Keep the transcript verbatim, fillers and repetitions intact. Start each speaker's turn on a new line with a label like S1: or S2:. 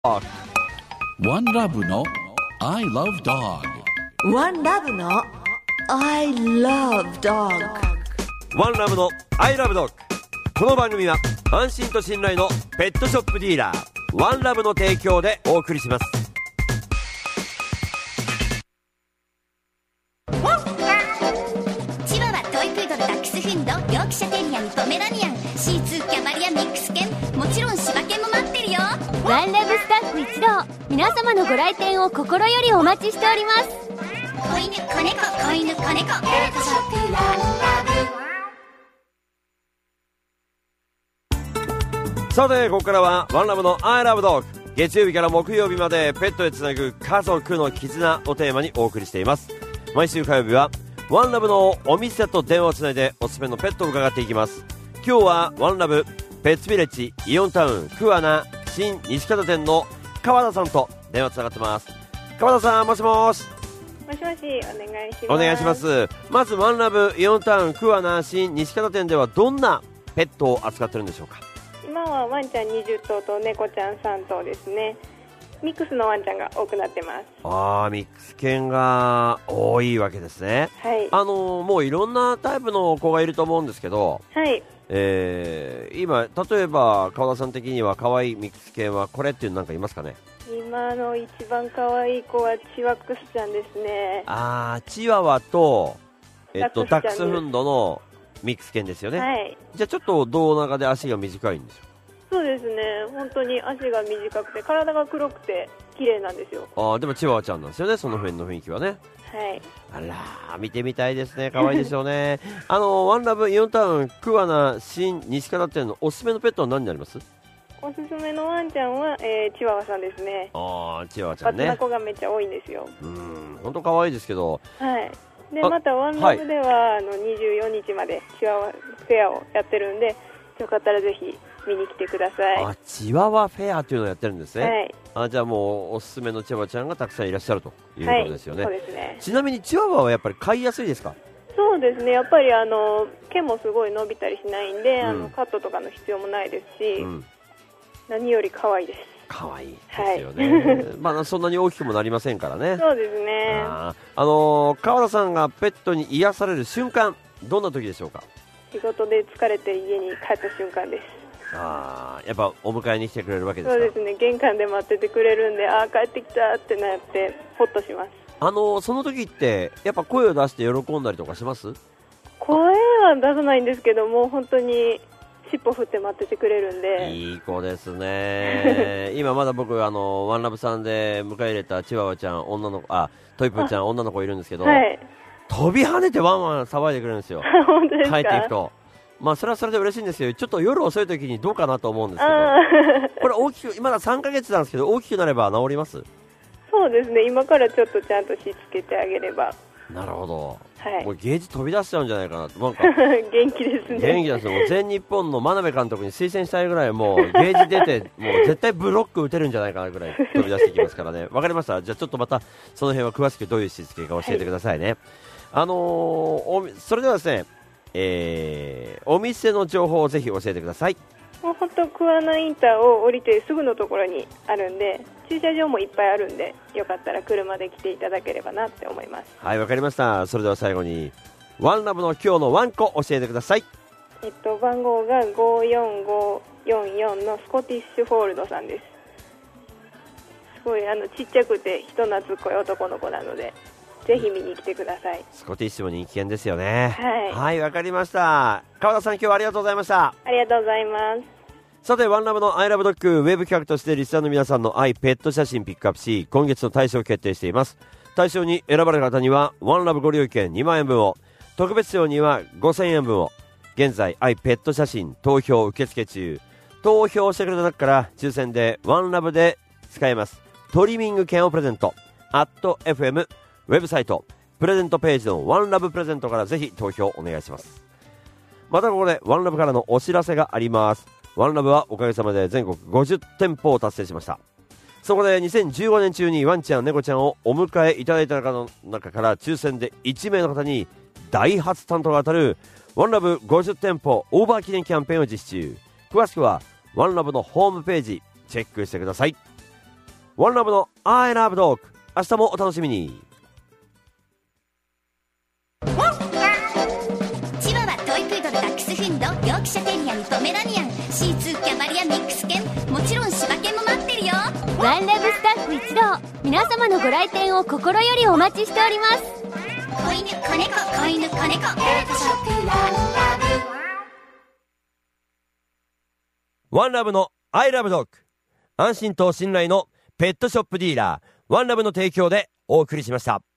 S1: ワンラブの I love dog。
S2: ワンラブの I love dog。
S3: ワンラブの I love dog。 この番組は安心と信頼のペットショップディーラーワンラブの提供でお送りします。
S4: チワワ、トイプードル、ダックスフンド、ヨークシャテリアにポメラニアン、シーツー、キャバリア、ミックス犬、もちろん柴犬も待ってるよ。
S5: ワンラブスタッフ一同、皆様のご来店を心よりお待ちしております。
S4: 子犬、子猫、子犬、子猫、ペットショップワンラブ。
S3: さてここからはワンラブの I love dog。 月曜日から木曜日までペットへつなぐ家族の絆をテーマにお送りしています。毎週火曜日はワンラブのお店と電話をつないでおすすめのペットを伺っていきます。今日はワンラブペッツビレッジイオンタウン桑名新西門店の川田さんと電話つながってます。川田さん、もしもし。
S6: もしもし、お願いします。
S3: お願いします。まずワンラブイオンタウン桑名新西門店ではどんなペットを扱ってるんでしょうか。
S6: 今はワンちゃんにじゅっとうと猫ちゃんさんとうですね。ミックスのワンちゃんが多くなってます。
S3: あー、ミックス犬が多いわけですね。
S6: はい。
S3: あのー、もういろんなタイプの子がいると思うんですけど、
S6: はい。
S3: えー、今例えば川田さん的には可愛いミックス犬はこれっていうのなんかいますかね。
S6: 今の一番可愛い子はチワックスちゃんですね。
S3: あー、チワワと、えっと、ダック
S6: ダックスちゃんです
S3: スフンドのミックス犬ですよね。
S6: はい。
S3: じゃあちょっと胴長で足が短いんですよ。
S6: そうですね。本当に足が短くて体が黒くて綺麗なんですよ。
S3: あー、でもチワワちゃんなんですよね、その辺の雰囲気はね。
S6: はい。
S3: あらー、見てみたいですね。可愛いでしょうね。あのワンラブイオンタウン桑名新西門店のおすすめのペットは何になります？
S6: おすすめのワンちゃんは、えー、チワワさんですね。
S3: あー、チワワちゃんね。
S6: バツな子がめっちゃ多いんですよ。
S3: うーん、本当可愛いですけど。
S6: はい。で
S3: あ
S6: またワンラブでは、はい、あのにじゅうよっかまでチワワフェアをやってるんで、よかったらぜひ見に来てください。
S3: あ、チワワフェアというのをやってるんですね。
S6: はい。
S3: あ、じゃあもうおすすめのチワワちゃんがたくさんいらっしゃるということですよね。
S6: はい、そうですね。
S3: ちなみにチワワはやっぱり飼いやすいですか？
S6: そうですね。やっぱりあの毛もすごい伸びたりしないんで、うん、あのカットとかの必要もないですし、うん、何より可愛いです。
S3: 可愛いですよね。はい、まあそんなに大きくもなりませんからね。
S6: そうですね。
S3: あ、あのー、川田さんがペットに癒される瞬間、どんな時でしょうか？
S6: 仕事で疲れて家に帰った瞬間です。
S3: あ、やっぱお迎えに来てくれるわけですか？
S6: そうですね。玄関で待っててくれるんで、あー帰ってきたってなってホッとします。
S3: あのー、その時ってやっぱ声を出して喜んだりとかします？
S6: 声は出さないんですけども、本当に尻尾振って待っててくれるんで。
S3: いい子ですね。今まだ僕あのワンラブさんで迎え入れたチワワちゃん女の子、あ、トイプーちゃん女の子いるんですけど、はい、飛び跳ねてワンワン騒いでくれるんですよ。
S6: 本当ですか？
S3: 帰っていくと、まあそれはそれで嬉しいんですよ。ちょっと夜遅い時にどうかなと思うんですけど、これ大きく、まださんかげつなんですけど大きくなれば治ります？
S6: そうですね。今からちょっとちゃんとしつけてあげれば。
S3: なるほど。
S6: はい、
S3: もうゲージ飛び出しちゃうんじゃないかなと。なんか
S6: 元気ですね。
S3: 元気です。もう全日本の真鍋監督に推薦したいぐらい、もうゲージ出てもう絶対ブロック打てるんじゃないかなぐらい飛び出してきますからね。わかりました。じゃあちょっとまたその辺は詳しくどういうしつけか教えてくださいね。はい、あのー、おそれではですね、えー、お店の情報をぜひ教えてください。
S6: もう本当桑名インターを降りてすぐのところにあるんで、駐車場もいっぱいあるんで、よかったら車で来ていただければなって思います。
S3: はい、わかりました。それでは最後にワンラブの今日のワンコ教えてください。
S6: えっと番号がごよんごよんよんのスコティッシュフォールドさんです。すごいあのちっちゃくて人懐っこい男の子なので、ぜひ見に来てください。
S3: スコティッシュも人気犬ですよね。
S6: はい、
S3: はい、わかりました。川田さん、今日はありがとうございました。
S6: ありがとうございます。
S3: さてワンラブの I love dog ウェブ企画としてリスナーの皆さんの愛ペット写真ピックアップし、今月の大賞を決定しています。大賞に選ばれた方にはワンラブご利用券にまんえんぶんを、特別賞にはごせんえんぶんを。現在愛ペット写真投票受付中。投票してくれた中から抽選でワンラブで使えますトリミング券をプレゼント。 アット エフエム ウェブサイトプレゼントページのワンラブプレゼントからぜひ投票お願いします。またここでワンラブからのお知らせがあります。ワンラブはおかげさまで全国ごじゅってんぽを達成しました。そこでにせんじゅうごねん中にワンちゃん猫ちゃんをお迎えいただいた中の中から抽選でいちめいの方に大初担当が当たるワンラブごじゅってんぽオーバー記念キャンペーンを実施中。詳しくはワンラブのホームページチェックしてください。 ワンラブの I love dog。明日もお楽しみに。
S4: チワワ、トイプードル、ダックスフィンド、ヨークシャテリアにポメラニアン、シーツー、キャバリア、ミックス犬、もちろん柴犬も待ってるよ。
S5: ワンラブスタッフ一同、皆様のご来店を心よりお待ちしております。
S4: 子犬、子猫、子犬、子猫、ペットショップワンラブ。
S3: ワンラブの I love dog。安心と信頼のペットショップディーラー、ワンラブの提供でお送りしました。